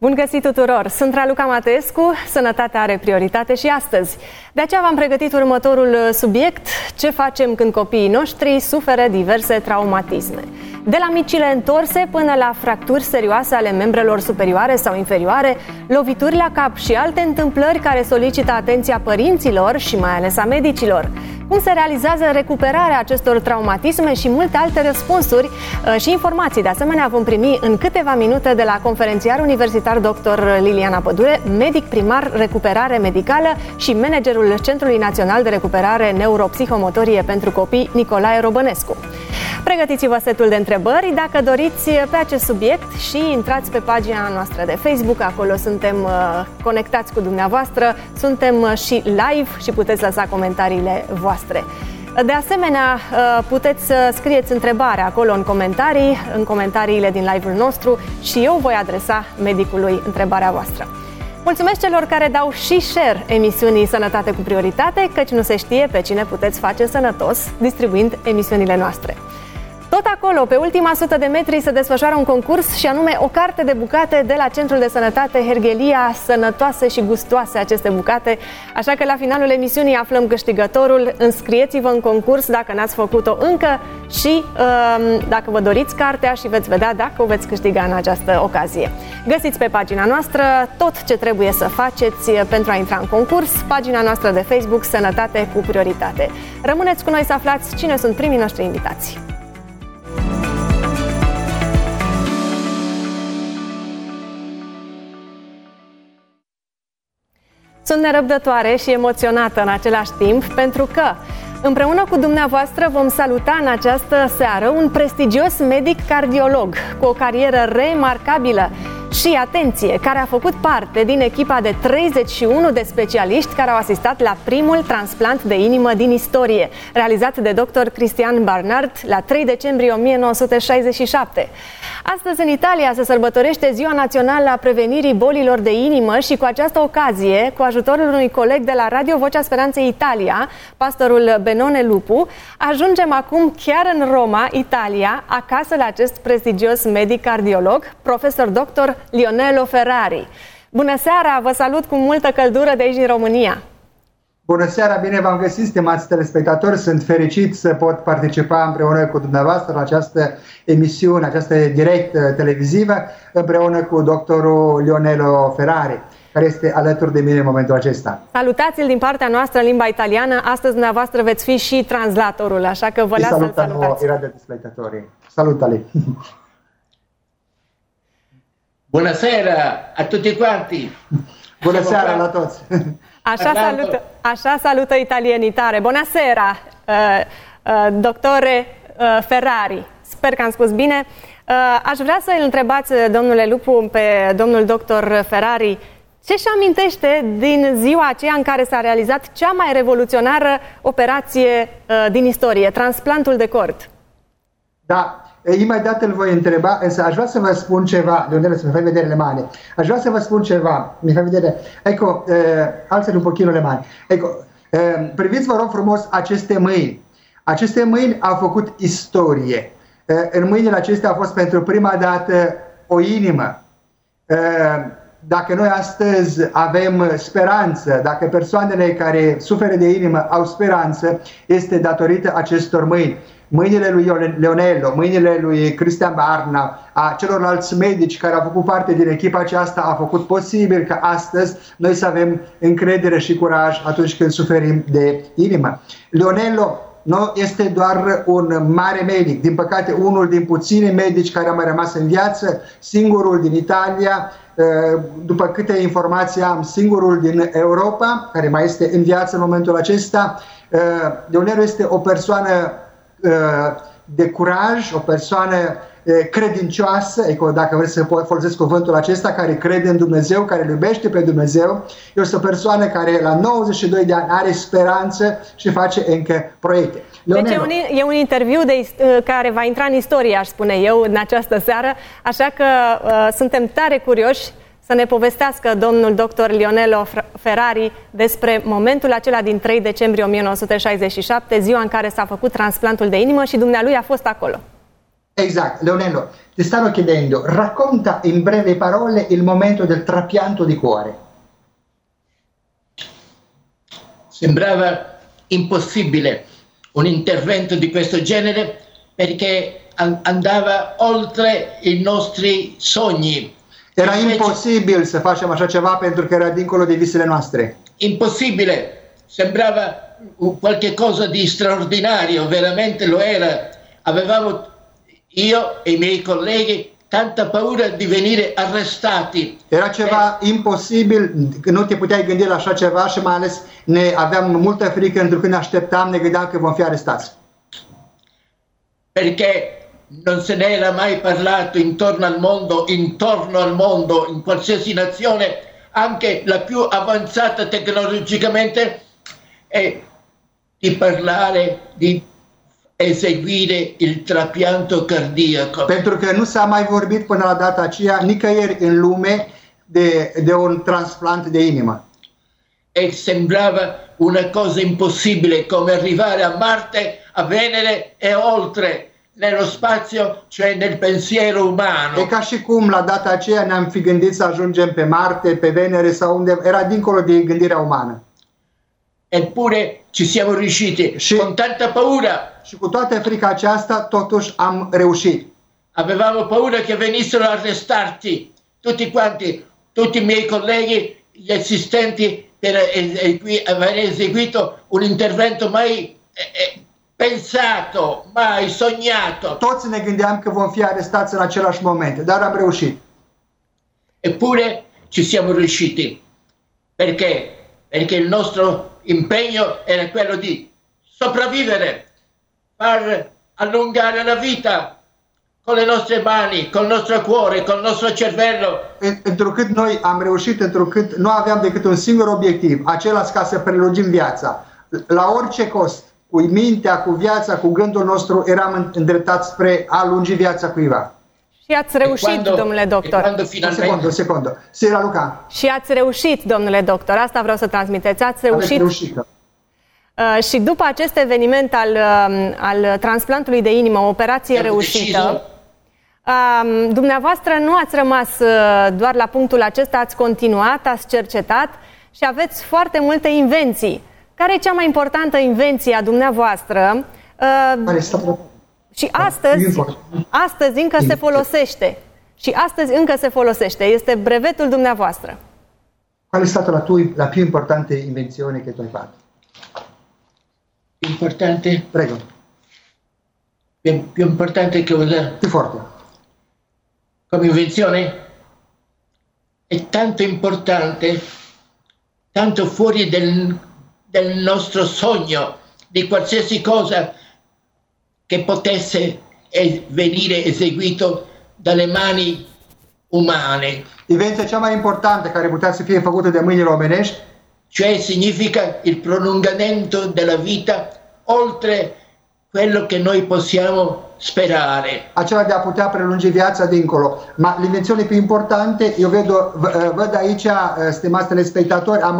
Bun găsit tuturor! Sunt Raluca Matescu, sănătatea are prioritate și astăzi. De aceea v-am pregătit următorul subiect: ce facem când copiii noștri suferă diverse traumatisme. De la micile întorse până la fracturi serioase ale membrelor superioare sau inferioare, lovituri la cap și alte întâmplări care solicită atenția părinților și mai ales a medicilor. Cum se realizează recuperarea acestor traumatisme și multe alte răspunsuri și informații. De asemenea, vom primi în câteva minute de la conferențiar universitar dr. Liliana Pădure, medic primar recuperare medicală și managerul Centrului Național de Recuperare Neuropsihomotorie pentru Copii, Nicolae Robănescu. Pregătiți-vă setul de întrebări dacă doriți pe acest subiect și intrați pe pagina noastră de Facebook. Acolo suntem conectați cu dumneavoastră, suntem și live și puteți lăsa comentariile voastre. De asemenea, puteți să scrieți întrebarea acolo în comentariile din live-ul nostru și eu voi adresa medicului întrebarea voastră. Mulțumesc celor care dau și share emisiunii Sănătate cu Prioritate, căci nu se știe pe cine puteți face sănătos distribuind emisiunile noastre. Tot acolo, pe ultima 100 de metri, se desfășoară un concurs și anume o carte de bucate de la Centrul de Sănătate Herghelia, sănătoase și gustoase aceste bucate. Așa că la finalul emisiunii aflăm câștigătorul. Înscrieți-vă în concurs dacă n-ați făcut-o încă și dacă vă doriți cartea și veți vedea dacă o veți câștiga în această ocazie. Găsiți pe pagina noastră tot ce trebuie să faceți pentru a intra în concurs, pagina noastră de Facebook Sănătate cu Prioritate. Rămâneți cu noi să aflați cine sunt primii noștri invitați. Sunt nerăbdătoare și emoționată în același timp, pentru că împreună cu dumneavoastră vom saluta în această seară un prestigios medic cardiolog cu o carieră remarcabilă și, atenție, care a făcut parte din echipa de 31 de specialiști care au asistat la primul transplant de inimă din istorie, realizat de dr. Christian Barnard la 3 decembrie 1967. Astăzi în Italia se sărbătorește Ziua Națională a Prevenirii Bolilor de Inimă și cu această ocazie, cu ajutorul unui coleg de la Radio Vocea Speranței Italia, pastorul Benone Lupu, ajungem acum chiar în Roma, Italia, acasă la acest prestigios medic cardiolog, profesor dr. Lionello Ferrari. Bună seara, vă salut cu multă căldură de aici din România. Bună seara, bine v-am găsit, stimați telespectatori. Sunt fericit să pot participa împreună cu dumneavoastră la această emisiune, această direct televizivă, împreună cu doctorul Lionello Ferrari, care este alături de mine în momentul acesta. Salutați-l din partea noastră în limba italiană. Astăzi dumneavoastră veți fi și translatorul, așa că vă las să-l salutați. Salutali! Bună seara a tutti quanti! Bună seara la toți! Așa salută italienii tare. Buonasera, doctore Ferrari. Sper că am spus bine. Aș vrea să îl întrebați, domnule Lupu, pe domnul doctor Ferrari, ce își amintește din ziua aceea în care s-a realizat cea mai revoluționară operație din istorie, transplantul de cord? Da. Imediat îl voi întreba, însă aș vrea să vă spun ceva, Leonel, să mi fai vedere le mani. Aș vrea să vă spun ceva, mi fai vedere, ecco, alță-l un pochino le mani. Ecco, priviți, vă rog frumos, aceste mâini. Aceste mâini au făcut istorie. În mâinile acestea a fost pentru prima dată o inimă. Dacă noi astăzi avem speranță, dacă persoanele care suferă de inimă au speranță, este datorită acestor mâini. Mâinile lui Lionello, mâinile lui Christian Barnard, a celorlalți medici care au făcut parte din echipa aceasta, a făcut posibil ca astăzi noi să avem încredere și curaj atunci când suferim de inimă. Lionello nu este doar un mare medic, din păcate unul din puțini medici care a mai rămas în viață, singurul din Italia, după câte informații am, singurul din Europa care mai este în viață în momentul acesta. Lionello este o persoană de curaj, o persoană credincioasă, dacă vreți să folosesc cuvântul acesta, care crede în Dumnezeu, care îl iubește pe Dumnezeu. Este o persoană care la 92 de ani are speranță și face încă proiecte. Deci e un interviu care va intra în istorie, aș spune eu, în această seară, așa că suntem tare curioși să ne povestească domnul dr. Lionello Ferrari despre momentul acela din 3 decembrie 1967, ziua în care s-a făcut transplantul de inimă și dumnealui a fost acolo. Esatto, Leonello, ti stanno chiedendo, racconta in breve parole il momento del trapianto di cuore. Sembrava impossibile un intervento di questo genere perché andava oltre i nostri sogni. Era imposibil să facem așa ceva pentru că era dincolo de visele noastre. Impossibile, sembrava qualche cosa di straordinario, veramente lo era. Avevamo io e i miei colleghi tanta paura di venire arrestati. Era ceva imposibil, nu te puteai gândi la așa ceva și mai ales aveam multă frică pentru că ne așteptam, ne gândeam că vom fi arestați. Perché non se ne era mai parlato intorno al mondo, in qualsiasi nazione, anche la più avanzata tecnologicamente, e di parlare di eseguire il trapianto cardiaco. Pentru că nu s-a mai vorbit până la data aceea nicăieri în lume de un transplant de inimă. E sembrava una cosa impossibile, come arrivare a Marte, a Venere e oltre, nello spazio, cioè nel pensiero umano. E ca și cum la data aceea ne-am fi gândit să ajungem pe Marte, pe Venere sau unde, era dincolo de gândirea umană. Eppure ci siamo riusciti, con tanta paura. Și cu toată frica aceasta, totuși am reușit. Avevamo paura che venissero arrestarci, tutti quanti, tutti i miei colleghi, gli assistenti, per aver eseguito un intervento mai pensato, mai sognato. Toți ne gândeam că vom fi arestați în același moment, dar am reușit. Eppure ci siamo riusciti. Perché? Perché il nostro impegno era quello di sopravvivere, far allungare la vita con le nostre mani, col nostro cuore, col nostro cervello. Întrucât noi am reușit, întrucât nu aveam decât un singur obiectiv, acela ca să prelungim viața. La orice cost, cu mintea, cu viața, cu gândul nostru, eram îndreptați spre a lungi viața cuiva. Și ați reușit, domnule doctor. Un secundă. Sira Luca. Și ați reușit, domnule doctor. Asta vreau să transmiteți. Ați reușit. Și după acest eveniment al transplantului de inimă, o operație reușită, dumneavoastră nu ați rămas doar la punctul acesta, ați continuat, ați cercetat și aveți foarte multe invenții. Care e cea mai importantă invenție a dumneavoastră? Și astăzi încă se folosește. Și astăzi încă se folosește. Este brevetul dumneavoastră. Qual è stata la più importante invenzione che tu hai fatto? Importante? Prego. Più importante che cosa? Più forte. Come invenzione? È tanto importante, tanto fuori del nostro sogno, di qualsiasi cosa che potesse venire eseguito dalle mani umane. Invenția cea mai importantă care putea să fie făcută de mâinile omenești, cioè significa il prolungamento della vita oltre quello che noi possiamo sperare. Acela de a putea prelungi viața dincolo. Ma l'invenzione più importante, eu văd aici, stimați telespectatori, am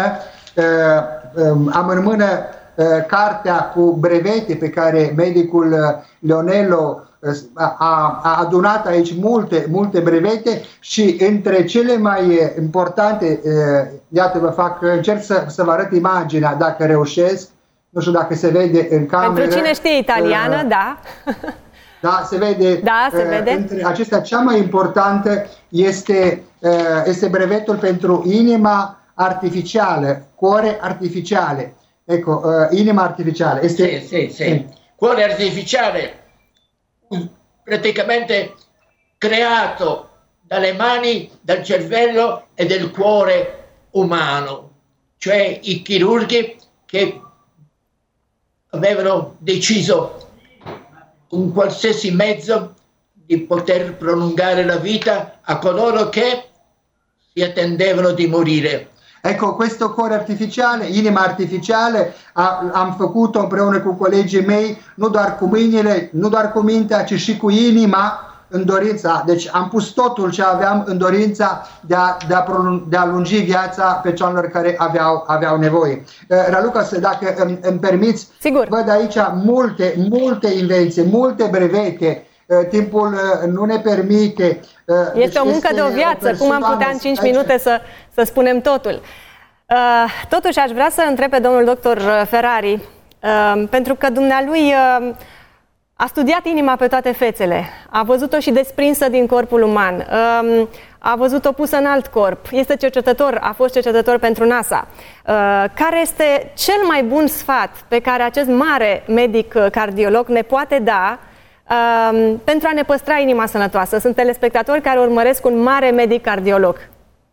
în mână cartea cu brevete pe care medicul Leonello a adunat aici multe brevete și între cele mai importante, iată încerc să vă arăt imaginea dacă reușesc, nu știu dacă se vede în cameră. Pentru cine știe italiană, da. Da, se vede. Da, se vede. Între acestea cea mai importantă este brevetul pentru inima artificială, cuore artificiale. Ecco, inima artificiale. Sì. Cuore artificiale, praticamente creato dalle mani, dal cervello e del cuore umano. Cioè i chirurghi che avevano deciso con qualsiasi mezzo di poter prolungare la vita a coloro che si attendevano di morire. Ecco, questo cuore artificiale, inima artificiale, am făcut-o împreună cu colegii mei, nu doar cu mâinile, nu doar cu mintea, ci și cu inima, în dorința. Deci am pus totul ce aveam în dorința de a lungi viața pe celor care aveau nevoie. Raluca, dacă îmi permiți, sigur, văd aici multe invenții, multe brevete timpul nu ne permite. Este o muncă de o viață. Cum am putea în 5 minute să spunem totul? Totuși aș vrea să întreb pe domnul doctor Ferrari, pentru că dumnealui a studiat inima pe toate fețele, a văzut-o și desprinsă din corpul uman, a văzut-o pusă în alt corp, este cercetător, a fost cercetător pentru NASA. Care este cel mai bun sfat pe care acest mare medic cardiolog ne poate da pentru a ne păstra inima sănătoasă? Sunt telespectatori care urmăresc un mare medic cardiolog.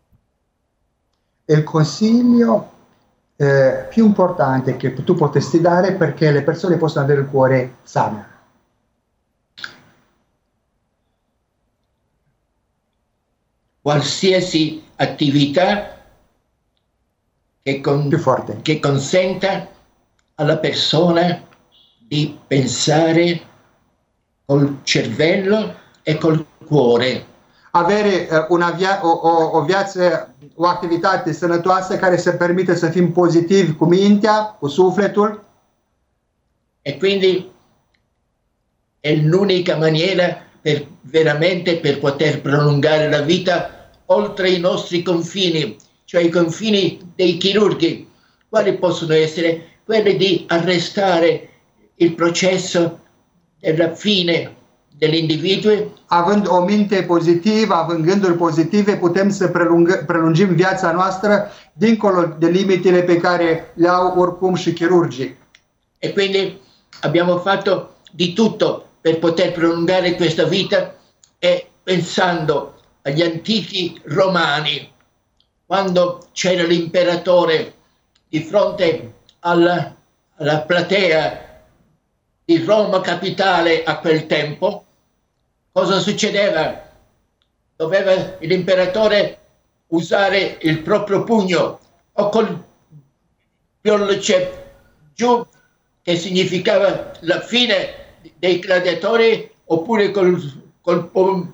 Il consiglio più importante che tu potresti dare perché le persone possono avere il cuore sano. Qualsiasi attività che consenta alla persona di pensare col cervello e col cuore. Avere o viață, o activitate sănătoasă care să permite să fim pozitivi cu mintea, cu sufletul. E quindi è l'unica maniera veramente per poter prolungare la vita oltre i nostri confini, cioè i confini dei chirurghi. Quali possono essere? Quelli di arrestare il processo della fine dell'individuo. Având o minte pozitivă, având gânduri pozitive, putem să prelungim viața noastră dincolo de limitele pe care le au oricum și chirurgii. E quindi abbiamo fatto di tutto per poter prolungare questa vita e pensando agli antichi romani, quando c'era l'imperatore di fronte alla platea di Roma capitale a quel tempo, cosa succedeva? Doveva l'imperatore usare il proprio pugno o col pollice giù, che significava la fine dei gladiatori, oppure col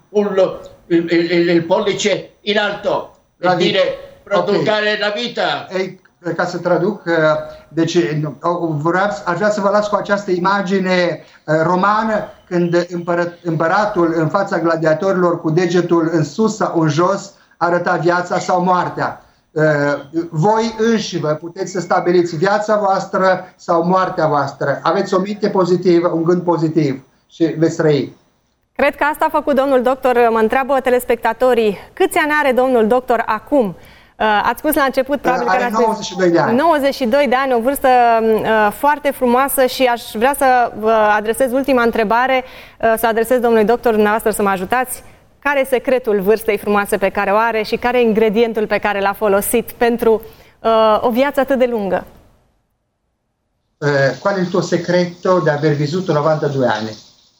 il pollice in alto, per dire prolungare la vita. Ca să traduc, deci aș vrea să vă las cu această imagine romană când împăratul în fața gladiatorilor cu degetul în sus sau în jos arăta viața sau moartea. Voi înșivă puteți să stabiliți viața voastră sau moartea voastră. Aveți o minte pozitivă, un gând pozitiv și veți trăi. Cred că asta a făcut domnul doctor. Mă întreabă telespectatorii, câți ani are domnul doctor acum? Ați spus la început, probabil are 92 de ani. 92 de ani, o vârstă foarte frumoasă și aș vrea să vă adresez ultima întrebare, să adresez domnului doctor, dumneavoastră să mă ajutați. Care e secretul vârstei frumoase pe care o are și care e ingredientul pe care l-a folosit pentru o viață atât de lungă? Qual è il tuo segreto di aver vissuto 92 anni?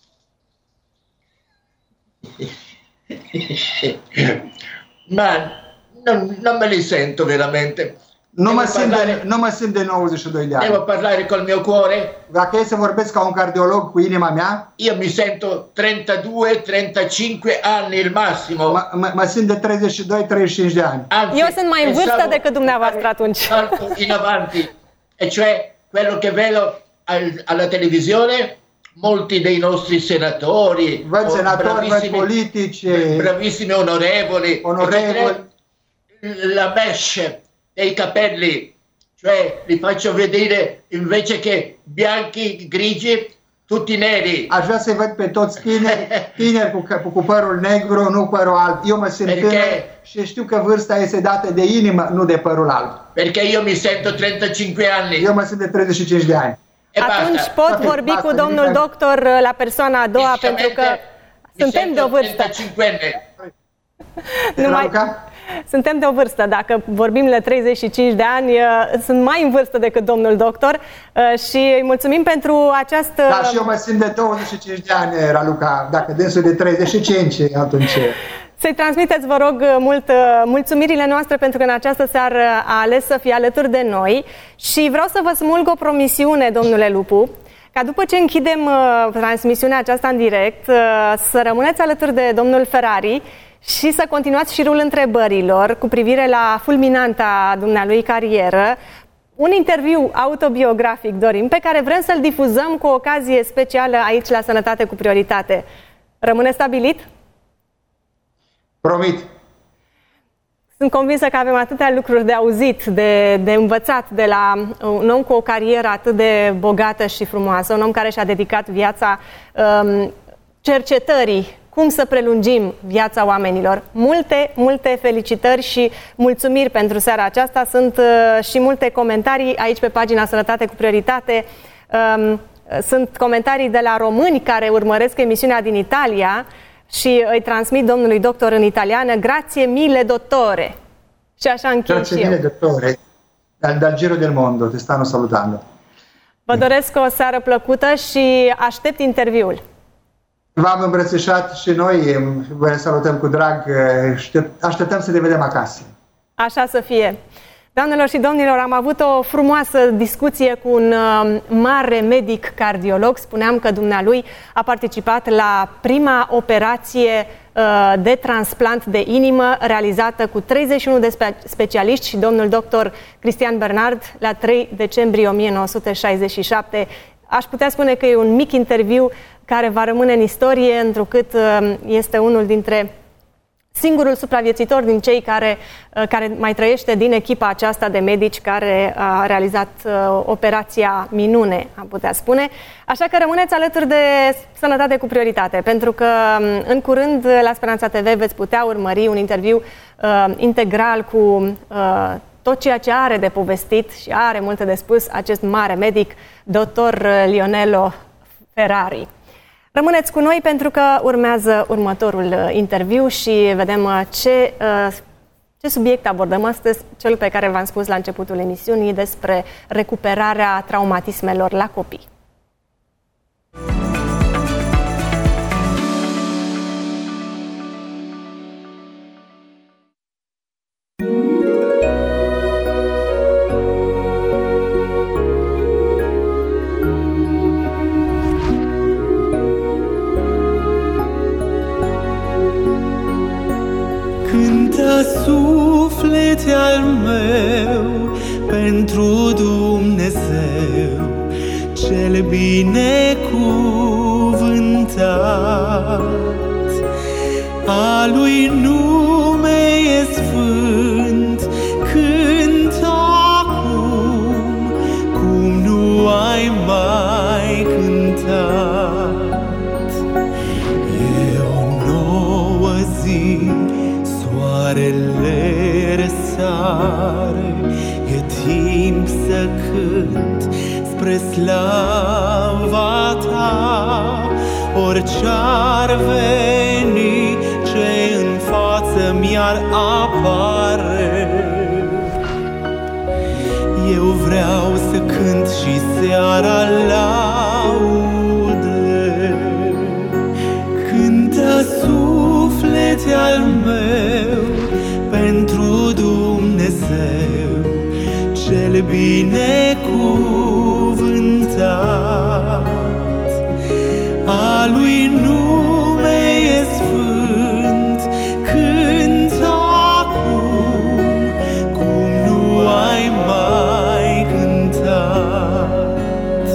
Ma non me li sento veramente. Nu mă simt de 92 de ani. Devo parlare col mio cuore. Dacă e să vorbesc ca un cardiolog cu inima mea, io mi sento 32-35 anni il massimo. Mă simt de 32-35 de ani. Anzi, eu sunt mai în vârstă decât dumneavoastră atunci. Salto in avanti. E cioè quello che vedo alla televisione, molti dei nostri senatori, senatori politici, bravissimi onorevoli, la mesh dei capelli, cioè li faccio vedere invece che bianchi, grigi, tutti neri. Aș vrea să văd pe toți tineri cu părul negru, nu părul alb. Eu mă simt tânăr și știu că vârsta este dată de inimă, nu de părul alb. Perché io mi sento 35 anni. Eu mă simt de 35 de ani. Atunci pot vorbi cu domnul doctor la persoana a doua, pentru că suntem de o vârstă. 35 Suntem de o vârstă. Dacă vorbim la 35 de ani, sunt mai în vârstă decât domnul doctor și îi mulțumim pentru această... Da, și eu mă simt de 25 de ani, Raluca. Dacă dânsul de 35, atunci... Să-i transmiteți, vă rog, mulțumirile noastre pentru că în această seară a ales să fie alături de noi și vreau să vă smulg o promisiune, domnule Lupu, ca după ce închidem transmisiunea aceasta în direct, să rămâneți alături de domnul Ferrari și să continuați șirul întrebărilor cu privire la fulminanta dumnealui carieră, un interviu autobiografic, dorim, pe care vrem să-l difuzăm cu o ocazie specială aici la Sănătate cu Prioritate. Rămâne stabilit? Promit. Sunt convinsă că avem atâtea lucruri de auzit, de învățat de la un om cu o carieră atât de bogată și frumoasă, un om care și-a dedicat viața cercetării, cum să prelungim viața oamenilor. Multe felicitări și mulțumiri pentru seara aceasta. Sunt și multe comentarii aici pe pagina Sănătate cu Prioritate. Sunt comentarii de la români care urmăresc emisiunea din Italia și îi transmit domnului doctor în italiană: grazie mille dottore. Și așa închei și eu. Grazie mille dottore. Dal giro del mondo te stanno salutando. Vă doresc o seară plăcută și aștept interviul. V-am îmbrățișat și noi, vă salutăm cu drag, așteptăm să ne vedem acasă. Așa să fie. Doamnelor și domnilor, am avut o frumoasă discuție cu un mare medic cardiolog. Spuneam că dumnealui a participat la prima operație de transplant de inimă realizată cu 31 de specialiști și domnul doctor Cristian Bernard la 3 decembrie 1967. Aș putea spune că e un mic interviu care va rămâne în istorie, întrucât este unul dintre singurul supraviețuitor din cei care mai trăiește din echipa aceasta de medici care a realizat operația minune, am putea spune. Așa că rămâneți alături de Sănătate cu Prioritate, pentru că în curând la Speranța TV veți putea urmări un interviu integral cu tot ceea ce are de povestit și are multe de spus acest mare medic, doctor Lionello Ferrari. Rămâneți cu noi pentru că urmează următorul interviu și vedem ce subiect abordăm astăzi, cel pe care v-am spus la începutul emisiunii, despre recuperarea traumatismelor la copii. Suflete al meu pentru Dumnezeu cel binecuvântat, a lui nume e sfânt, cânt acum cum nu ai mai cântat. E o nouă zi, soarele răsare, e timp să cânt spre slava ta. Orice-ar veni, ce în față mi-ar apare, eu vreau să cânt și seara laude. Cântă suflete al meu pentru Dumnezeu cel binecuvântat, a lui nume e sfânt, cânt acum cum nu ai mai cântat.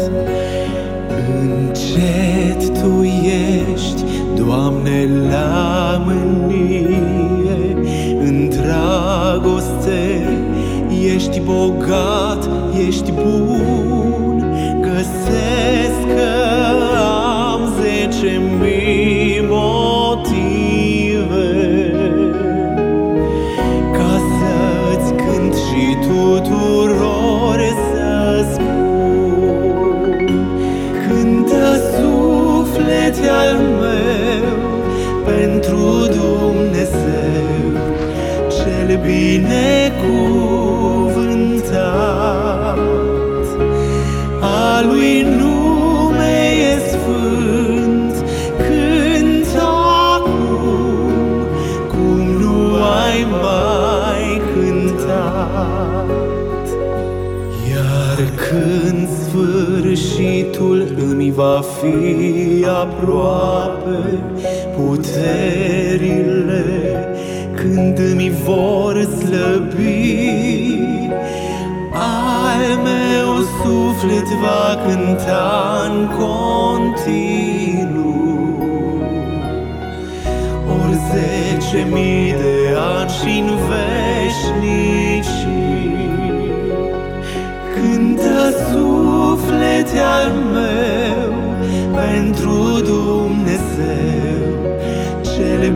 Încet tu ești, Doamne, la mânie, în dragoste ești bogat, ești bun. Găsesc că am 10.000 motive ca să-ți cânt și tuturor să spun. Cântă suflete al meu pentru Dumnezeu cel binecuvântat, a lui nume e sfânt, cânt acum cum nu ai mai cântat. Iar când sfârșitul îmi va fi aproape, puterile când îmi vor slăbi, al meu suflet va cânta în continuu. mii de ani și-n veșnicii. Cântă, suflete al meu, pentru Dumnezeu cel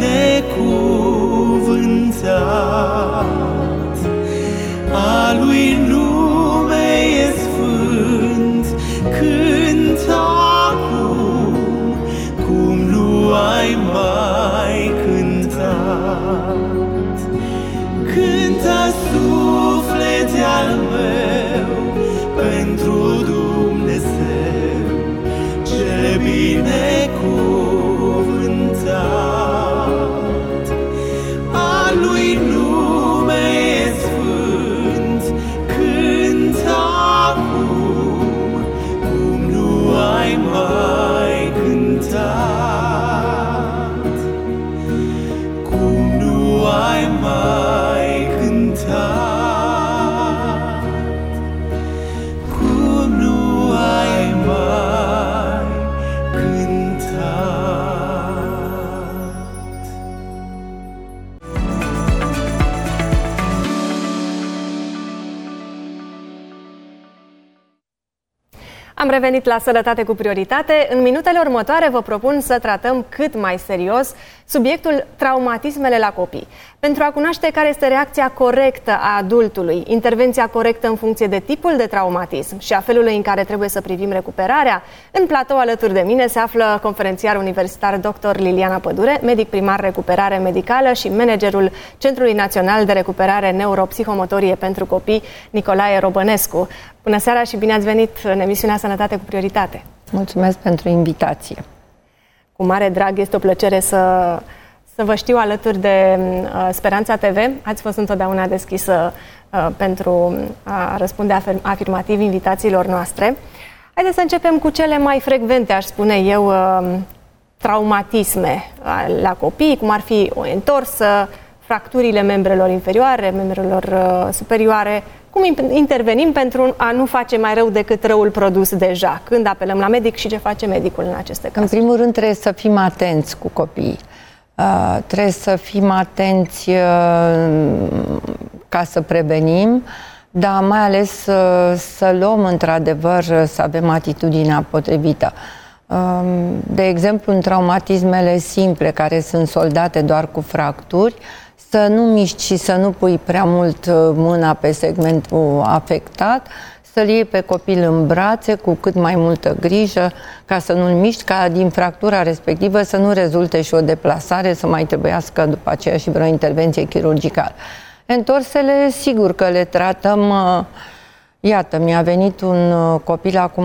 binecuvântat. A lui nume e sfânt, cântă acum cum nu ai mai cântat. Cântă, suflete al meu, pentru Dumnezeu cel binecuvântat. A lui nume e sfânt, cântă acum cum nu ai mai cântat. Cum nu ai mai cântat. Cum nu ai mai cântat. Am revenit la Sănătate cu Prioritate. În minutele următoare vă propun să tratăm cât mai serios subiectul traumatismele la copii. Pentru a cunoaște care este reacția corectă a adultului, intervenția corectă în funcție de tipul de traumatism și a felului în care trebuie să privim recuperarea, în platou alături de mine se află conferențiar universitar dr. Liliana Pădure, medic primar recuperare medicală și managerul Centrului Național de Recuperare Neuropsihomotorie pentru Copii, Nicolae Robănescu. Bună seara și bine ați venit în emisiunea Sănătate cu Prioritate. Mulțumesc pentru invitație. Cu mare drag, este o plăcere să vă știu alături de Speranța TV. Ați fost întotdeauna deschisă pentru a răspunde afirmativ invitațiilor noastre. Haideți să începem cu cele mai frecvente, aș spune eu, traumatisme la copii, cum ar fi o întorsă, fracturile membrelor inferioare, membrelor superioare. Cum intervenim pentru a nu face mai rău decât răul produs deja? Când apelăm la medic și ce face medicul în aceste cazuri? În primul rând trebuie să fim atenți cu copiii. Trebuie să fim atenți ca să prevenim, dar mai ales să luăm într-adevăr, să avem atitudinea potrivită. De exemplu, în traumatismele simple, care sunt soldate doar cu fracturi, să nu miști și să nu pui prea mult mâna pe segmentul afectat, să-l iei pe copil în brațe cu cât mai multă grijă ca să nu-l miști, ca din fractura respectivă să nu rezulte și o deplasare, să mai trebuiască după aceea și vreo intervenție chirurgicală. Întorsele, sigur că le tratăm. Iată, mi-a venit un copil acum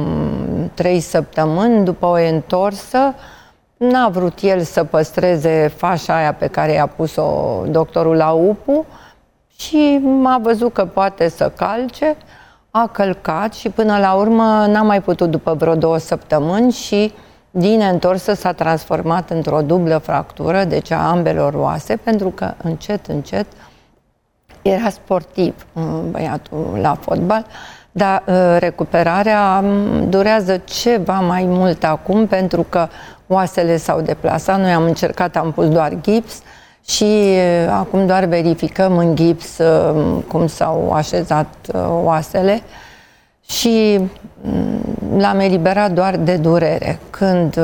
3 săptămâni după o întorsă. N-a vrut el să păstreze fașa aia pe care i-a pus-o doctorul la UPU și a văzut că poate să calce, a călcat și până la urmă n-a mai putut după vreo 2 săptămâni și din întorsă s-a transformat într-o dublă fractură, deci a ambelor oase, pentru că încet, încet era sportiv băiatul la fotbal, dar recuperarea durează ceva mai mult acum pentru că oasele s-au deplasat. Noi am încercat, am pus doar gips și acum doar verificăm în gips cum s-au așezat oasele și l-am eliberat doar de durere. Când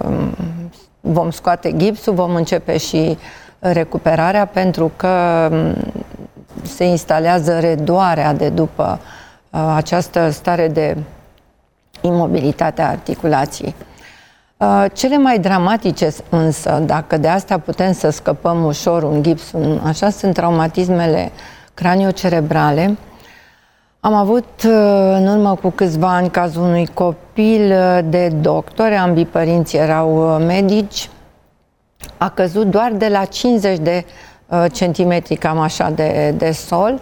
vom scoate gipsul, vom începe și recuperarea pentru că se instalează redoarea de după această stare de imobilitate a articulației. Cele mai dramatice însă, dacă de asta putem să scăpăm ușor un gips, așa, sunt traumatismele craniocerebrale. Am avut în urmă cu câțiva ani cazul unui copil de doctori, ambii părinți erau medici, a căzut doar de la 50 de centimetri, cam așa, de sol.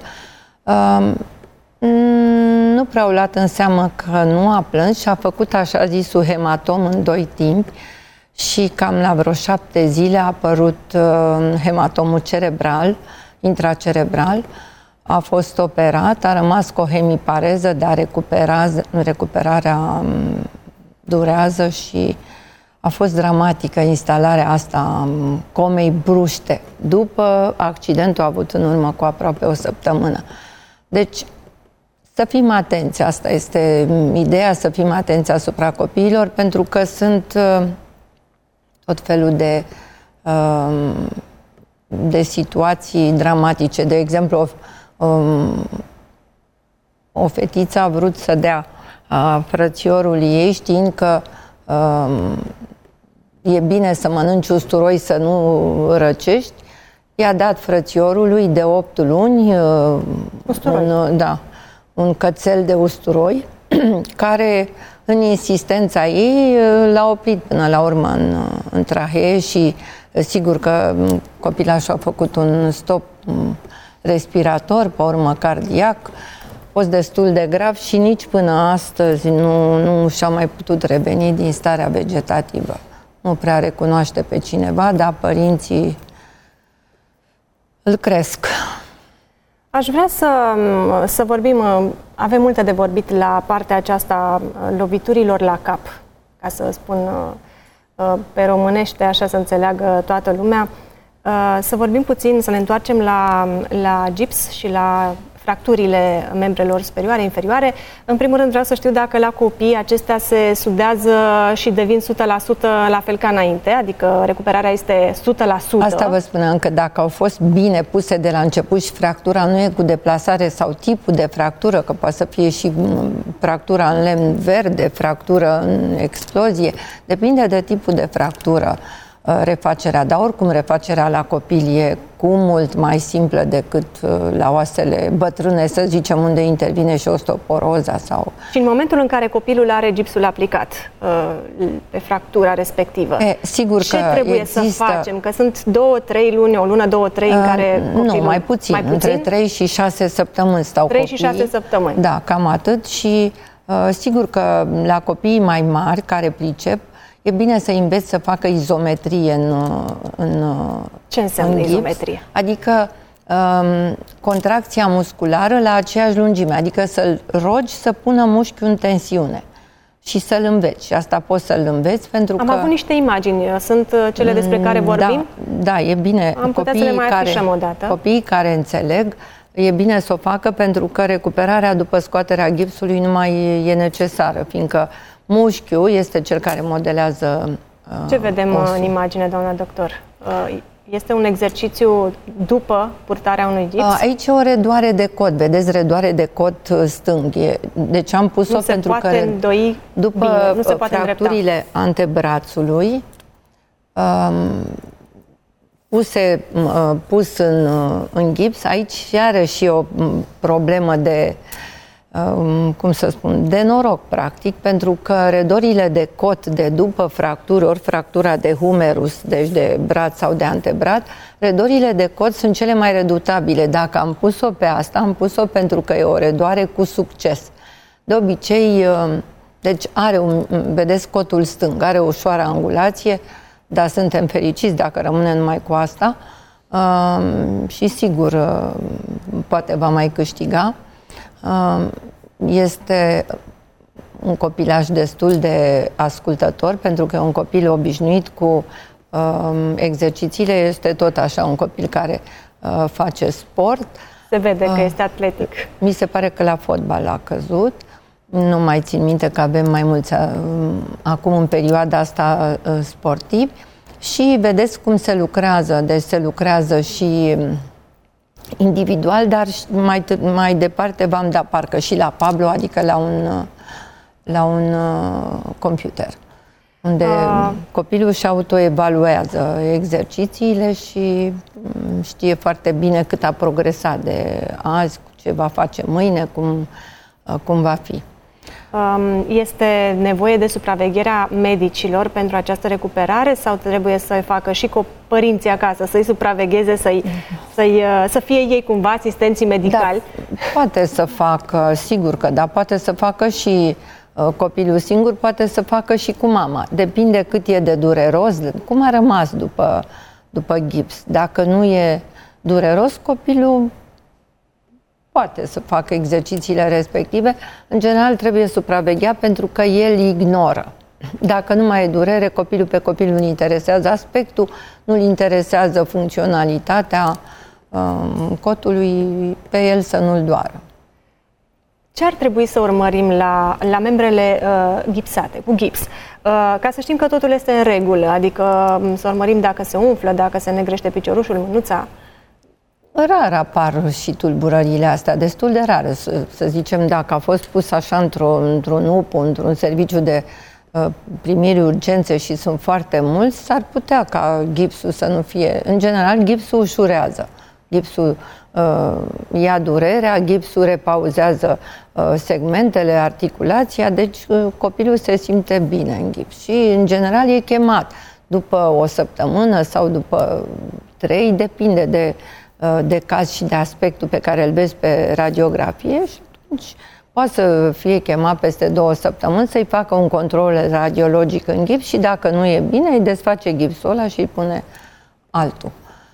Nu prea au luat în seamă că nu a plâns și a făcut așa zisul hematom în 2 timpi și cam la vreo 7 zile a apărut hematomul cerebral, intracerebral. A fost operat, a rămas cu o hemipareză, dar recuperarea durează și A fost dramatică instalarea asta a comei bruște după accidentul avut în urmă cu aproape o săptămână. Deci, să fim atenți, asta este ideea, să fim atenți asupra copiilor, pentru că sunt tot felul de situații dramatice. De exemplu, o fetiță a vrut să dea frățiorul ei, știind că e bine să mănânci usturoi, să nu răcești. I-a dat frățiorului de 8 luni un cățel de usturoi, care, în insistența ei, l-a oprit până la urmă în trahee și sigur că copilașul a făcut un stop respirator, pe urmă cardiac, a fost destul de grav și nici până astăzi nu și-a mai putut reveni din starea vegetativă. Nu prea recunoaște pe cineva, dar părinții îl cresc. Aș vrea să vorbim, avem multe de vorbit la partea aceasta loviturilor la cap, ca să spun pe românește, așa să înțeleagă toată lumea. Să vorbim puțin, să ne întoarcem la gips și la fracturile membrelor superioare, inferioare. În primul rând vreau să știu dacă la copii acestea se sudează și devin 100% la fel ca înainte, adică recuperarea este 100%. Asta vă spuneam, că dacă au fost bine puse de la început și fractura nu e cu deplasare sau tipul de fractură, că poate să fie și fractura în lemn verde, fractură în explozie, depinde de tipul de fractură. Refacerea, dar oricum refacerea la copil e cu mult mai simplă decât la oasele bătrâne, să zicem, unde intervine și osteoporoza sau... Și în momentul în care copilul are gipsul aplicat pe fractura respectivă, sigur ce că trebuie există... să facem? Că sunt 2-3 luni, o lună, 2-3 în care copilul... Nu, mai puțin, între 3 și 6 săptămâni stau 3 copiii. 3 și 6 săptămâni. Da, cam atât și sigur că la copiii mai mari care pricep, e bine să înveți să facă izometrie în Ce înseamnă izometrie? Adică contracția musculară la aceeași lungime, adică să-l rogi să pună mușchiul în tensiune și să-l înveți. Și asta poți să-l înveți pentru că... Am avut niște imagini, sunt cele despre care vorbim? Da, e bine. Am putea să le mai afișăm o dată. Copiii care înțeleg, e bine să o facă pentru că recuperarea după scoaterea gipsului nu mai e necesară, fiindcă mușchiul este cel care modelează Ce vedem osul. în imagine, doamna doctor? Este un exercițiu după purtarea unui gips? Aici e o redoare de cot, vedeți, redoare de cot stâng. Deci am pus-o pentru că după fracturile antebrațului, pus în gips, aici iară și o problemă de de noroc, practic, pentru că redorile de cot de după fracturi, ori fractura de humerus, deci de braț sau de antebraț, redorile de cot sunt cele mai redutabile. Dacă am pus-o pe asta, am pus-o pentru că e o redoare cu succes. De obicei, deci vedeți, cotul stâng, are o ușoară angulație, dar suntem fericiți dacă rămâne numai cu asta și sigur, poate va mai câștiga. Este un copilaș destul de ascultător, pentru că e un copil obișnuit cu exercițiile, este tot așa un copil care face sport. Se vede că este atletic. Mi se pare că la fotbal a căzut. Nu mai țin minte că avem mai mulți acum în perioada asta sportivi. Și vedeți cum se lucrează. Deci se lucrează și individual, dar mai departe v-am dat parcă și la Pablo, adică la un computer, unde copilul își autoevaluează exercițiile și știe foarte bine cât a progresat de azi, ce va face mâine, cum va fi. Este nevoie de supravegherea medicilor pentru această recuperare sau trebuie să facă și cu părinții acasă, să-i supravegheze, să fie ei cumva asistenții medicali? Da, poate să facă, sigur că da, poate să facă și copilul singur, poate să facă și cu mama. Depinde cât e de dureros, cum a rămas după gips. Dacă nu e dureros, copilul poate să facă exercițiile respective. În general trebuie supravegheat pentru că el ignoră. Dacă nu mai e durere, copilul pe copil nu-l interesează aspectul, nu-l interesează funcționalitatea cotului, pe el să nu-l doară. Ce ar trebui să urmărim la membrele gipsate, cu gips? Ca să știm că totul este în regulă, adică să urmărim dacă se umflă, dacă se negrește piciorușul, mânuța? Rar apar și tulburările astea, destul de rare. Să zicem, dacă a fost pus așa într-un UPU, într-un serviciu de primiri urgențe și sunt foarte mulți, s-ar putea ca gipsul să nu fie... În general, gipsul ușurează. Gipsul ia durerea, gipsul repauzează segmentele, articulația, deci copilul se simte bine în gips. Și, în general, e chemat după o săptămână sau după 3, depinde de caz și de aspectul pe care îl vezi pe radiografie și atunci poate să fie chemat peste 2 săptămâni să-i facă un control radiologic în gips și dacă nu e bine, îi desface gipsul ăla și îi pune altul.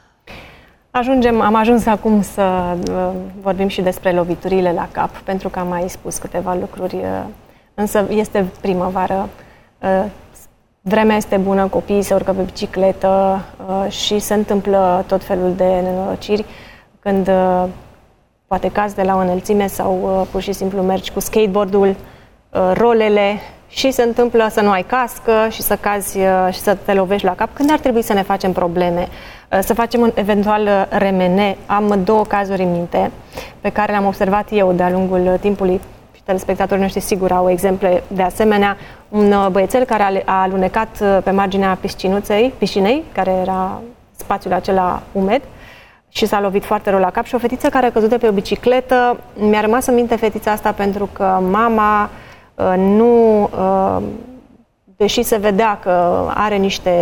Am ajuns acum să vorbim și despre loviturile la cap, pentru că am mai spus câteva lucruri, însă este primăvară, vremea este bună, copiii se urcă pe bicicletă și se întâmplă tot felul de nenorociri când poate cazi de la o înălțime sau pur și simplu mergi cu skateboardul, rolele și se întâmplă să nu ai cască și să cazi și să te lovești la cap. Când ar trebui să ne facem probleme? Să facem un eventual RMN? Am 2 cazuri în minte pe care le-am observat eu de-a lungul timpului și telespectatorii noștri sigur au exemple de asemenea. Un băiețel care a alunecat pe marginea piscinei, care era spațiul acela umed, și s-a lovit foarte rău la cap, și o fetiță care a căzut de pe o bicicletă. Mi-a rămas în minte fetița asta pentru că mama deși se vedea că are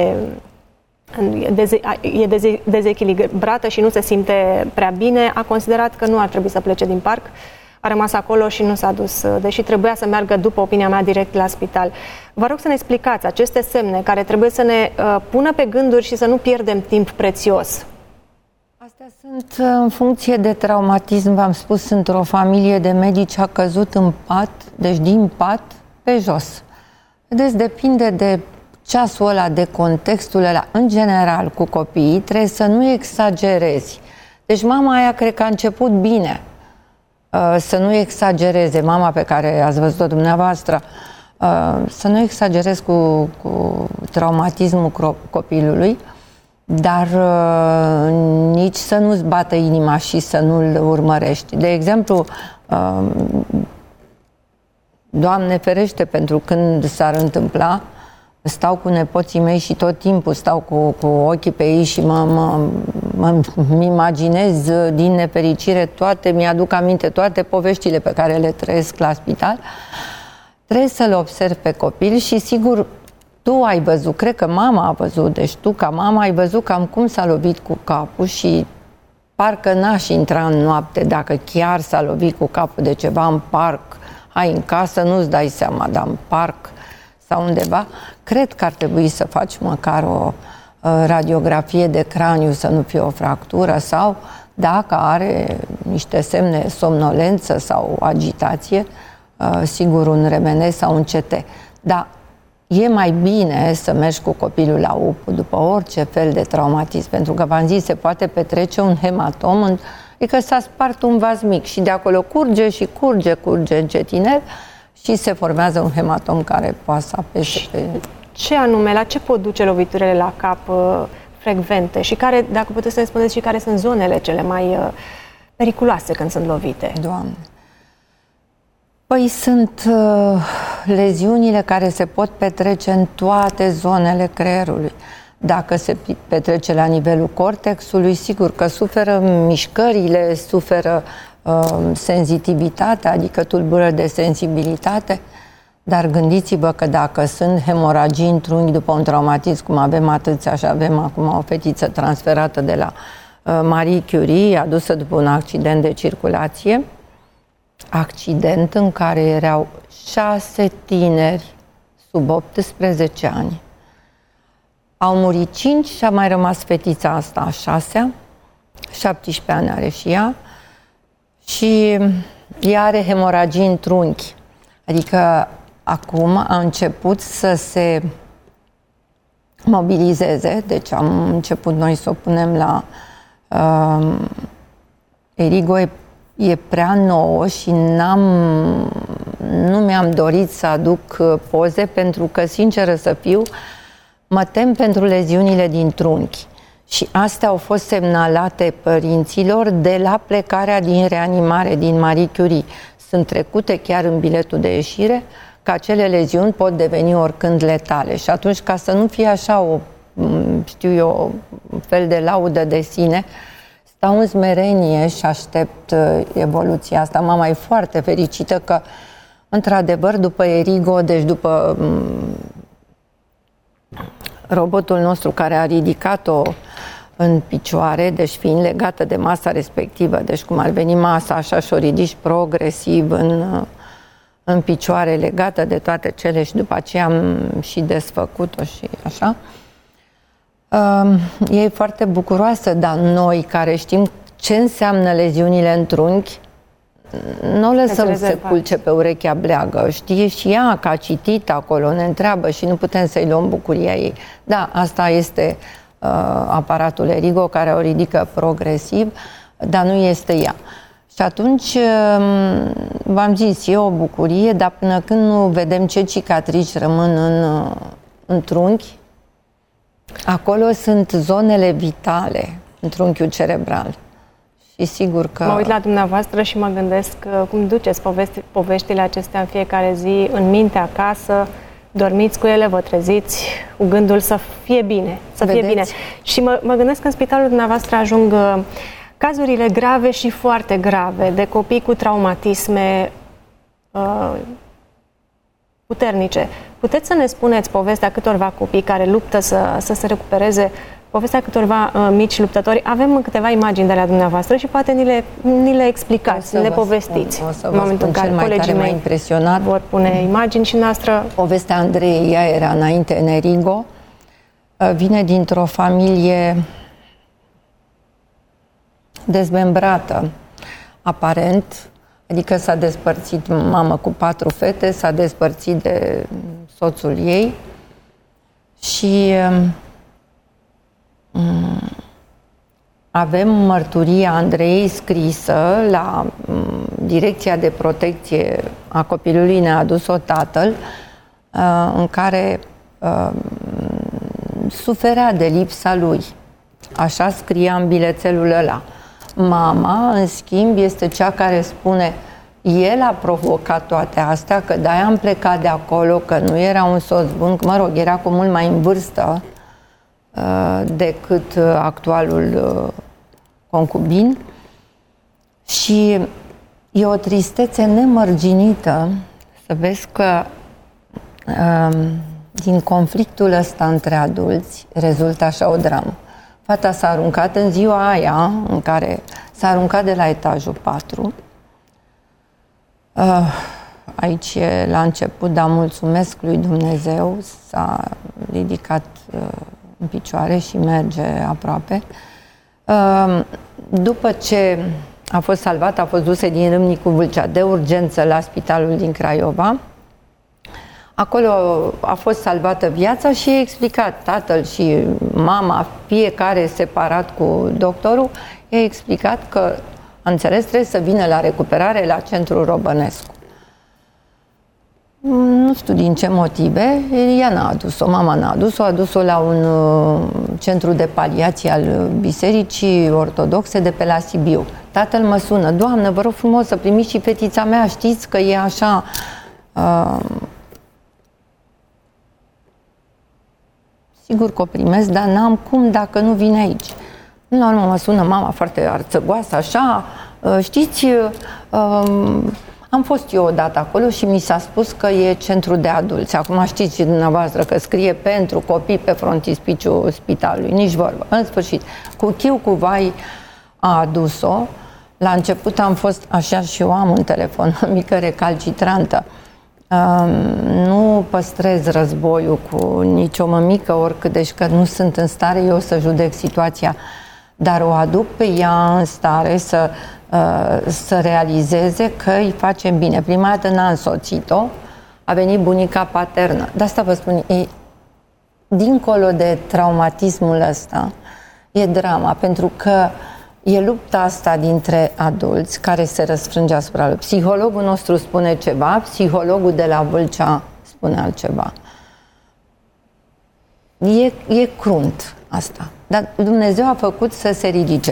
e dezechilibrată și nu se simte prea bine, a considerat că nu ar trebui să plece din parc. A rămas acolo și nu s-a dus, deși trebuia să meargă, după opinia mea, direct la spital. Vă rog să ne explicați aceste semne care trebuie să ne pună pe gânduri și să nu pierdem timp prețios. Astea sunt în funcție de traumatism, v-am spus, într-o familie de medici a căzut în pat, deci din pat pe jos. Vedeți, depinde de ceasul ăla, de contextul ăla. În general, cu copiii, trebuie să nu exagerezi. Deci mama aia cred că a început bine să nu exagereze, mama pe care ați văzut-o dumneavoastră, să nu exagerezi cu traumatismul copilului, dar nici să nu-ți bată inima și să nu-l urmărești. De exemplu, Doamne ferește, pentru când s-ar întâmpla, stau cu nepoții mei și tot timpul stau cu ochii pe ei și mă imaginez din nefericire mi-aduc aminte toate poveștile pe care le trăiesc la spital. Trebuie să-l observi pe copil și sigur tu ai văzut, cred că mama a văzut, deci tu ca mama ai văzut cam cum s-a lovit cu capul și parcă n-aș intra în noapte dacă chiar s-a lovit cu capul de ceva în parc, hai în casă, nu-ți dai seama, dar în parc sau undeva, cred că ar trebui să faci măcar o radiografie de craniu, să nu fie o fractură, sau dacă are niște semne somnolență sau agitație, sigur un RMN sau un CT. Dar e mai bine să mergi cu copilul la UPU după orice fel de traumatism, pentru că, v-am zis, se poate petrece un hematom, adică s-a spart un vas mic și de acolo curge și curge încetinel și se formează un hematom care poate să apese pe... Ce anume, la ce pot duce loviturile la cap frecvente și care, dacă puteți să ne spuneți, și care sunt zonele cele mai periculoase când sunt lovite? Doamne! Păi sunt leziunile care se pot petrece în toate zonele creierului. Dacă se petrece la nivelul cortexului, sigur că suferă mișcările, suferă senzitivitatea, adică tulburări de sensibilitate, dar gândiți-vă că dacă sunt hemoragii în trunchi după un traumatism, cum avem atâția și avem acum o fetiță transferată de la Marie Curie, adusă după un accident de circulație, accident în care erau 6 tineri sub 18 ani. Au murit 5 și a mai rămas fetița asta, a 6-a, 17 ani are și ea, și ea are hemoragii în trunchi. Adică acum a început să se mobilizeze, deci am început noi să o punem la Erigo e prea nouă și nu mi-am dorit să aduc poze pentru că, sinceră să fiu, mă tem pentru leziunile din trunchi. Și astea au fost semnalate părinților de la plecarea din reanimare din Marie Curie. Sunt trecute chiar în biletul de ieșire că acele leziuni pot deveni oricând letale. Și atunci, ca să nu fie așa un fel de laudă de sine, stau în smerenie și aștept evoluția asta. Mama e foarte fericită că, într-adevăr, după Erigo, deci după robotul nostru care a ridicat-o în picioare, deci fiind legată de masa respectivă, deci cum ar veni masa, așa și-o ridici progresiv în picioare, legată de toate cele, și după aceea am și desfăcut-o și așa. E foarte bucuroasă, dar noi care știm ce înseamnă leziunile în trunchi, nu o lăsăm să se culce pe urechea bleagă. Știe și ea că a citit acolo, ne întreabă și nu putem să-i luăm bucuria ei. Da, asta este aparatul Erigo care o ridică progresiv, dar nu este ea. Și atunci v-am zis, e o bucurie, dar până când nu vedem ce cicatrici rămân în trunchi, acolo sunt zonele vitale în trunchiul cerebral. Și sigur că... Mă uit la dumneavoastră și mă gândesc cum duceți poveștile acestea în fiecare zi, în minte, acasă, dormiți cu ele, vă treziți cu gândul să fie bine, să fie bine. Și mă gândesc că în spitalul dumneavoastră ajung cazurile grave și foarte grave de copii cu traumatisme puternice. Puteți să ne spuneți povestea câtorva copii care luptă să se recupereze, povestea câtorva mici luptători? Avem câteva imagini de la dumneavoastră și poate ni le explicați, ni le povestiți. În momentul în care colegii mei impresionat vor pune imagini și noastră. Povestea Andrei, ea era înainte în Erigo, vine dintr-o familie dezmembrată, aparent, adică s-a despărțit mama cu 4 fete, s-a despărțit de soțul ei și avem mărturia Andrei scrisă la Direcția de Protecție a Copilului, ne-a adus-o tatăl, în care suferea de lipsa lui. Așa scria în bilețelul ăla. Mama, în schimb, este cea care spune: el a provocat toate astea, că de-aia am plecat de acolo, că nu era un soț bun, mă rog, era cu mult mai în vârstă decât actualul concubin. Și e o tristețe nemărginită să vezi că din conflictul ăsta între adulți rezultă așa o dramă. Fata s-a aruncat în ziua aia în care s-a aruncat de la etajul 4. Aici e la început, dar mulțumesc lui Dumnezeu, s-a ridicat în picioare și merge aproape. După ce a fost salvat, a fost dusă din Râmnicu Vâlcea de urgență la spitalul din Craiova. Acolo a fost salvată viața și i-a explicat tatăl și mama, fiecare separat cu doctorul, i-a explicat că, a înțeles, trebuie să vină la recuperare la centrul Robănescu. Nu știu din ce motive, ea n-a adus-o, mama n-a adus-o, a adus-o la un centru de paliație al Bisericii Ortodoxe de pe la Sibiu. Tatăl mă sună: Doamnă, vă rog frumos să primiți și fetița mea, știți că e așa... Sigur că o primesc, dar n-am cum dacă nu vine aici. Până la urmă mă sună mama foarte arțăgoasă, așa, știți, am fost eu odată acolo și mi s-a spus că e centru de adulți. Acum știți și dumneavoastră că scrie pentru copii pe frontispiciul spitalului, nici vorbă. În sfârșit, cu chiu cu vai a adus-o. La început am fost așa și eu am un telefon, o mică recalcitrantă. Nu păstrez războiul cu nicio mămică, oricât, deci că nu sunt în stare eu să judec situația, dar o aduc pe ea în stare să realizeze că îi facem bine. Prima dată n-a însoțit-o, a venit bunica paternă. De asta vă spun, dincolo de traumatismul ăsta, e drama, pentru că e lupta asta dintre adulți care se răsfrânge asupra lui. Psihologul nostru spune ceva, psihologul de la Vâlcea spune altceva. E crunt asta. Dar Dumnezeu a făcut să se ridice.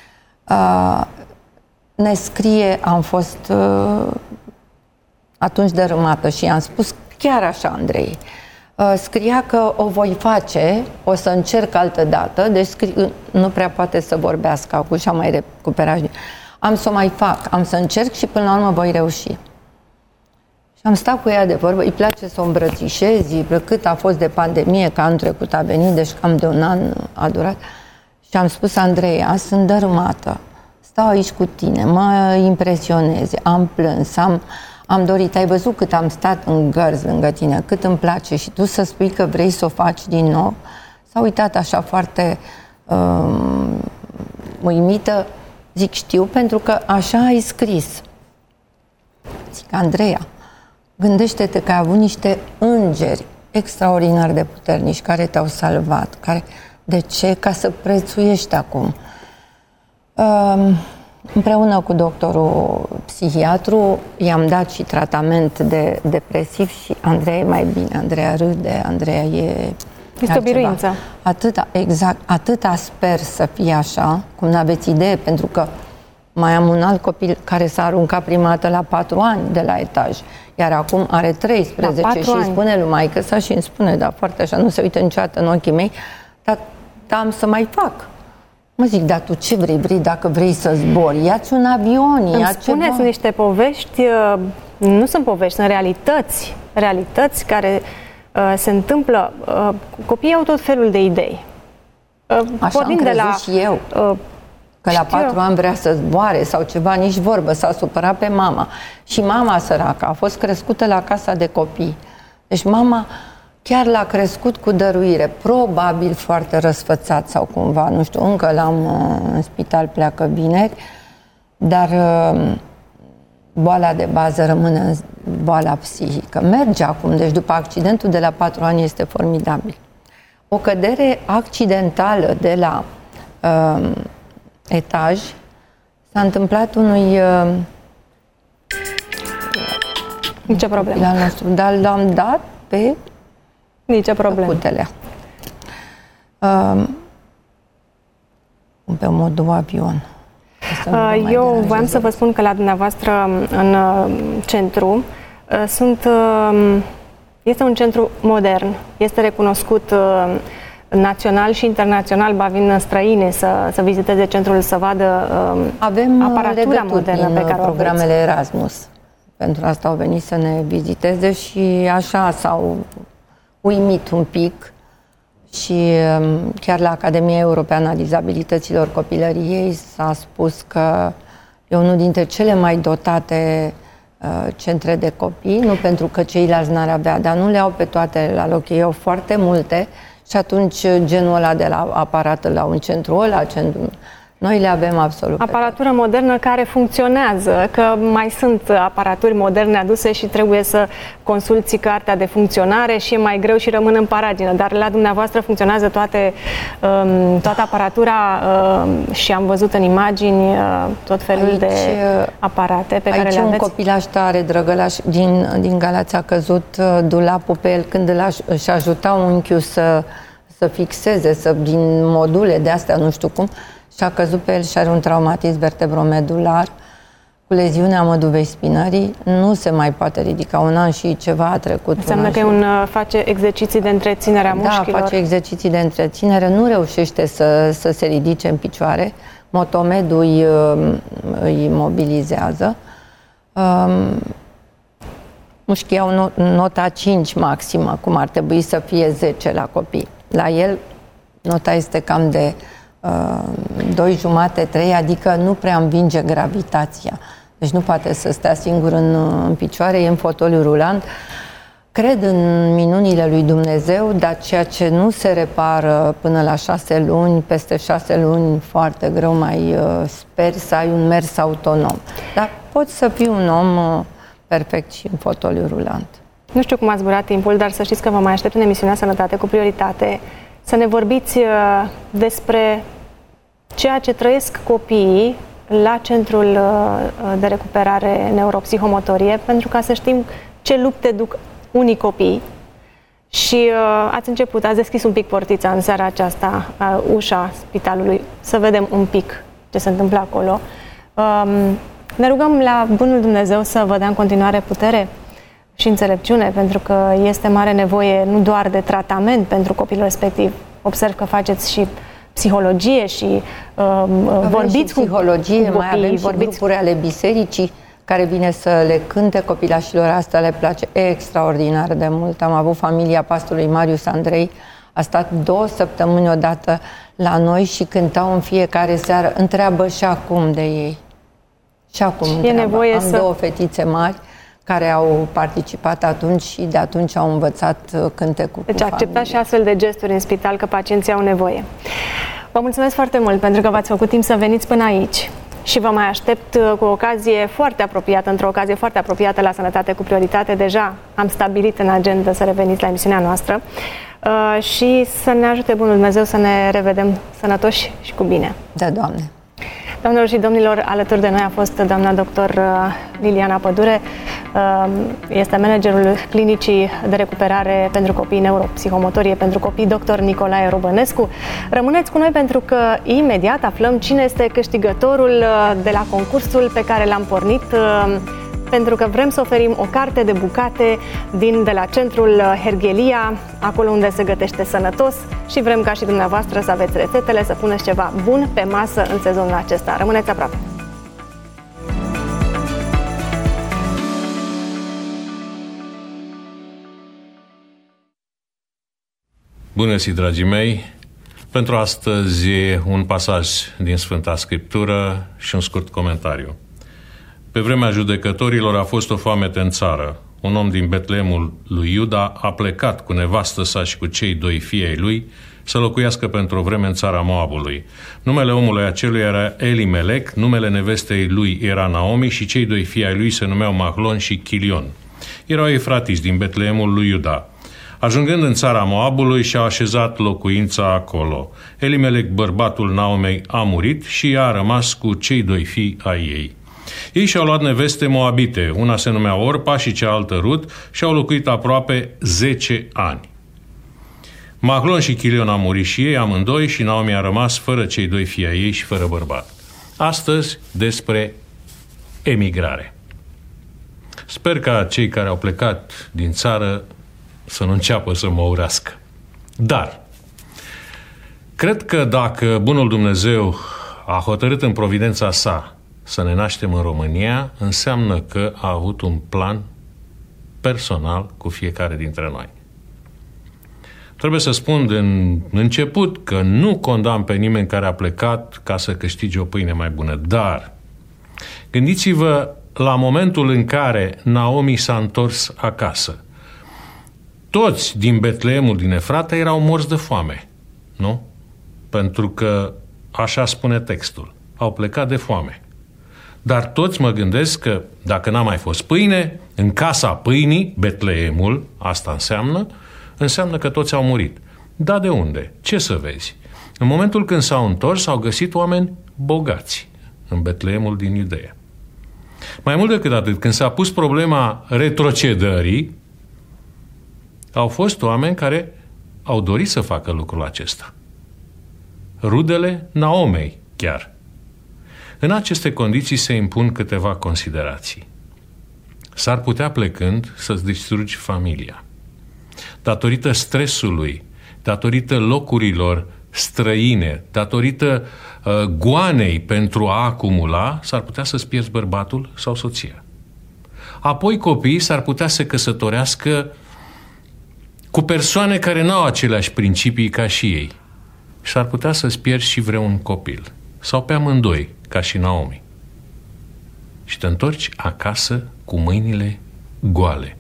Ne scrie, am fost atunci dărâmată și i-am spus chiar așa, Andrei. Scria că o voi face, o să încerc altă dată, deci nu prea poate să vorbească acum și am mai recuperat. Am să o mai fac, am să încerc și până la urmă voi reuși. Și am stat cu ea de vorbă, îi place să o îmbrățișezi, cât a fost de pandemie, că anul trecut a venit, deci cam de un an a durat. Și am spus, Andreea, sunt dărâmată, stau aici cu tine, mă impresionezi, am plâns, am dorit, ai văzut cât am stat în gărzi lângă tine, cât îmi place și tu să spui că vrei să o faci din nou. S-a uitat așa foarte uimită, zic, știu, pentru că așa ai scris. Zic, Andreea, gândește-te că ai avut niște îngeri extraordinar de puternici care te-au salvat. De ce? Ca să prețuiești acum. Împreună cu doctorul psihiatru i-am dat și tratament de depresiv și Andreea e mai bine, Andreea râde, Andreea e... Este o biruință. Atâta sper să fie așa, cum n-aveți idee, pentru că mai am un alt copil care s-a aruncat prima dată la 4 ani de la etaj, iar acum are 13 și îmi spune lui maică-sa și îmi spune, da, foarte așa, nu se uită niciodată în ochii mei, dar am să mai fac. Mă zic, dar tu ce vrei? Dacă vrei să zbori, ia-ți un avion, ia spuneți ceva. Niște povești, nu sunt povești, sunt realități care se întâmplă. Copiii au tot felul de idei. Așa am crezut și eu. Că la 4 ani vrea să zboare sau ceva, nici vorbă, s-a supărat pe mama. Și mama săracă a fost crescută la casa de copii. Deci mama chiar l-a crescut cu dăruire, probabil foarte răsfățat sau cumva, nu știu, încă l-am în spital, pleacă vineri, dar boala de bază rămâne boala psihică. Merge acum, deci după accidentul de la 4 ani este formidabil. O cădere accidentală de la etaj s-a întâmplat unui nicio problemă. Nostru, dar l-am dat pe nicio problemă. Putelea. Pe modul avion. Eu voiam să vă spun că la dumneavoastră în centru este un centru modern. Este recunoscut național și internațional, ba vin străini să viziteze centrul, să vadă aparatura modernă pe care o programele Erasmus. Pentru asta au venit să ne viziteze și așa s-au uimit un pic și chiar la Academia Europeană a Dizabilităților Copilăriei s-a spus că e unul dintre cele mai dotate centre de copii, nu pentru că ceilalți n-ar avea, dar nu le au pe toate la loc, ei au foarte multe și atunci genul ăla de la aparat la un centru ăla, noi le avem absolut. Aparatură modernă care funcționează, că mai sunt aparaturi moderne aduse și trebuie să consulți cartea de funcționare și e mai greu și rămân în paragină, dar la dumneavoastră funcționează toată aparatura și am văzut în imagini tot felul aici, de aparate pe care le aveți. Aici un copilaș tare, drăgălaș, din Galați a căzut dulapul pe el când își ajuta unchiul să fixeze, din module de astea, nu știu cum, și a căzut pe el și are un traumatism vertebromedular cu leziunea măduvei spinării, nu se mai poate ridica. 1 an și ceva a trecut. Înseamnă că face exerciții de întreținere a mușchilor? Da, face exerciții de întreținere, nu reușește să se ridice în picioare, motomedul îi mobilizează. Mușchii au nota 5 maximă, cum ar trebui să fie 10 la copii. La el nota este cam de 2,5-3, adică nu prea învinge gravitația. Deci nu poate să stea singur în picioare, e în fotoliu rulant. Cred în minunile lui Dumnezeu, dar ceea ce nu se repară până la 6 luni, peste 6 luni, foarte greu mai speri să ai un mers autonom. Dar poți să fii un om perfect și în fotoliu rulant. Nu știu cum a zburat timpul, dar să știți că vă mai aștept în emisiunea Sănătate cu Prioritate să ne vorbiți despre ceea ce trăiesc copiii la Centrul de Recuperare Neuropsihomotorie, pentru ca să știm ce lupte duc unii copii. Și ați deschis un pic portița în seara aceasta, ușa spitalului, să vedem un pic ce se întâmplă acolo. Ne rugăm la Bunul Dumnezeu să vă dea în continuare putere și înțelepciune, pentru că este mare nevoie nu doar de tratament pentru copilul respectiv. Observ că faceți și psihologie și vorbiți și psihologie, cu copii, mai avem și grupuri ale bisericii care vine să le cânte copilașilor. Asta le place extraordinar de mult. Am avut familia pastorului Marius Andrei, a stat 2 săptămâni odată la noi și cântau în fiecare seară. Întreabă și acum de ei. Și acum întreabă. Am 2 fetițe mari care au participat atunci și de atunci au învățat cântecul. Deci acceptați și astfel de gesturi în spital, că pacienții au nevoie. Vă mulțumesc foarte mult pentru că v-ați făcut timp să veniți până aici. Și vă mai aștept cu o ocazie foarte apropiată, într-o ocazie foarte apropiată la Sănătate cu Prioritate. Deja am stabilit în agenda să reveniți la emisiunea noastră și să ne ajute Bunul Dumnezeu să ne revedem sănătoși și cu bine. Da, Doamne! Doamnelor și domnilor, alături de noi a fost doamna doctor Liliana Pădure, este managerul Clinicii de Recuperare pentru Copii Neuropsihomotorie pentru Copii, dr. Nicolae Robănescu. Rămâneți cu noi pentru că imediat aflăm cine este câștigătorul de la concursul pe care l-am pornit, pentru că vrem să oferim o carte de bucate de la centrul Herghelia, acolo unde se gătește sănătos, și vrem ca și dumneavoastră să aveți rețetele, să puneți ceva bun pe masă în sezonul acesta. Rămâneți aproape! Bună găsit, dragii mei! Pentru astăzi un pasaj din Sfânta Scriptură și un scurt comentariu. Pe vremea judecătorilor a fost o foamete în țară. Un om din Betleemul lui Iuda a plecat cu nevastă sa și cu cei 2 fii ai lui să locuiască pentru o vreme în țara Moabului. Numele omului acelui era Elimelec, numele nevestei lui era Naomi și cei 2 fii ai lui se numeau Mahlon și Chilion. Erau efratiți din Betleemul lui Iuda. Ajungând în țara Moabului, și-a așezat locuința acolo. Elimelec, bărbatul Naomei, a murit și ea a rămas cu cei 2 fii ai ei. Ei și-au luat neveste moabite, una se numea Orpa și cealaltă Rut, și au locuit aproape 10 ani. Mahlon și Chilion au murit și ei amândoi și Naomi a rămas fără cei 2 fii ai ei și fără bărbat. Astăzi despre emigrare. Sper ca cei care au plecat din țară să nu înceapă să mă urască. Dar cred că dacă Bunul Dumnezeu a hotărât în providența sa să ne naștem în România, înseamnă că a avut un plan personal cu fiecare dintre noi. Trebuie să spun din început că nu condamn pe nimeni care a plecat ca să câștige o pâine mai bună, dar gândiți-vă la momentul în care Naomi s-a întors acasă. Toți din Betleemul din Efrata erau morți de foame, nu? Pentru că așa spune textul. Au plecat de foame. Dar toți mă gândesc că dacă n-a mai fost pâine, în casa pâinii, Betleemul, asta înseamnă că toți au murit. Dar de unde? Ce să vezi? În momentul când s-au întors, au găsit oameni bogați în Betleemul din Iudeea. Mai mult decât atât, când s-a pus problema retrocedării, au fost oameni care au dorit să facă lucrul acesta. Rudele Naomei chiar. În aceste condiții se impun câteva considerații. S-ar putea, plecând, să-ți distrugi familia. Datorită stresului, datorită locurilor străine, datorită goanei pentru a acumula, s-ar putea să-ți pierzi bărbatul sau soția. Apoi copiii s-ar putea să căsătorească cu persoane care n-au aceleași principii ca și ei. Și s-ar putea să-ți pierzi și vreun copil. Sau pe amândoi, ca și Naomi. Și te întorci acasă cu mâinile goale.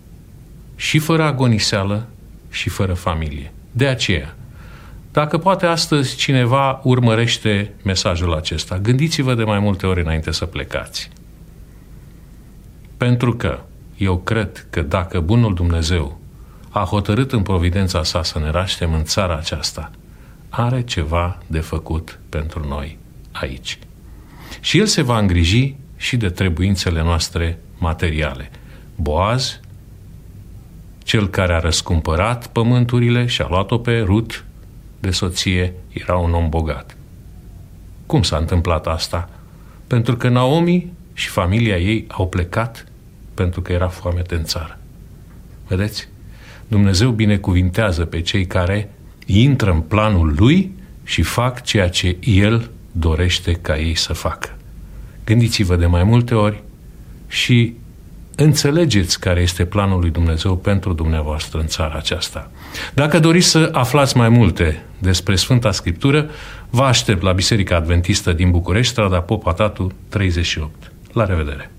Și fără agoniseală și fără familie. De aceea, dacă poate astăzi cineva urmărește mesajul acesta, gândiți-vă de mai multe ori înainte să plecați. Pentru că eu cred că dacă bunul Dumnezeu a hotărât în providența sa să ne naștem în țara aceasta, are ceva de făcut pentru noi aici. Și El se va îngriji și de trebuințele noastre materiale. Boaz, cel care a răscumpărat pământurile și a luat-o pe Rut de soție, era un om bogat. Cum s-a întâmplat asta? Pentru că Naomi și familia ei au plecat pentru că era foamete în țară. Vedeți? Dumnezeu binecuvintează pe cei care intră în planul Lui și fac ceea ce El dorește ca ei să facă. Gândiți-vă de mai multe ori și înțelegeți care este planul lui Dumnezeu pentru dumneavoastră în țara aceasta. Dacă doriți să aflați mai multe despre Sfânta Scriptură, vă aștept la Biserica Adventistă din București, strada Popa Tatu 38. La revedere!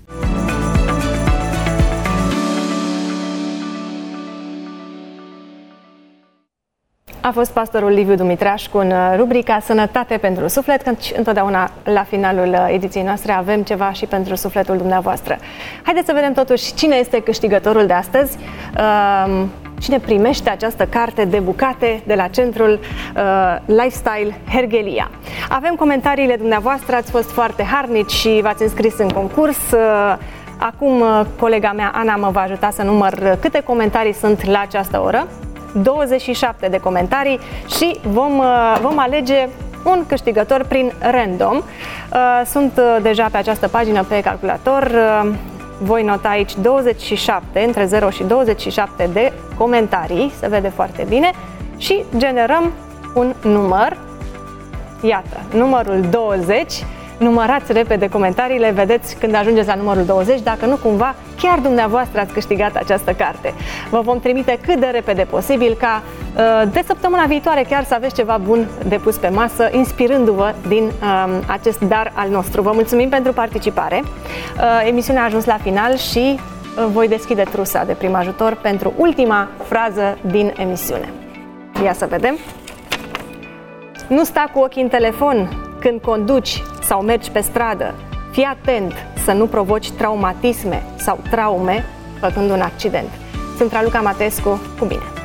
A fost pastorul Liviu Dumitreașcu în rubrica Sănătate pentru Suflet, căci întotdeauna la finalul ediției noastre avem ceva și pentru sufletul dumneavoastră. Haideți să vedem totuși cine este câștigătorul de astăzi, cine primește această carte de bucate de la centrul Lifestyle Herghelia. Avem comentariile dumneavoastră, ați fost foarte harnici și v-ați înscris în concurs. Acum colega mea, Ana, mă va ajuta să număr câte comentarii sunt la această oră. 27 de comentarii și vom alege un câștigător prin random. Sunt deja pe această pagină pe calculator. Voi nota aici 27, între 0 și 27 de comentarii, se vede foarte bine, și generăm un număr. Iată, numărul 20. Numărați repede comentariile, vedeți când ajungeți la numărul 20, dacă nu cumva chiar dumneavoastră ați câștigat această carte. Vă vom trimite cât de repede posibil ca de săptămâna viitoare chiar să aveți ceva bun de pus pe masă, inspirându-vă din acest dar al nostru. Vă mulțumim pentru participare. Emisiunea a ajuns la final și voi deschide trusa de prim ajutor pentru ultima frază din emisiune. Ia să vedem. Nu sta cu ochii în telefon când conduci sau mergi pe stradă. Fii atent să nu provoci traumatisme sau traume făcând un accident. Sunt Raluca Matescu, cu bine!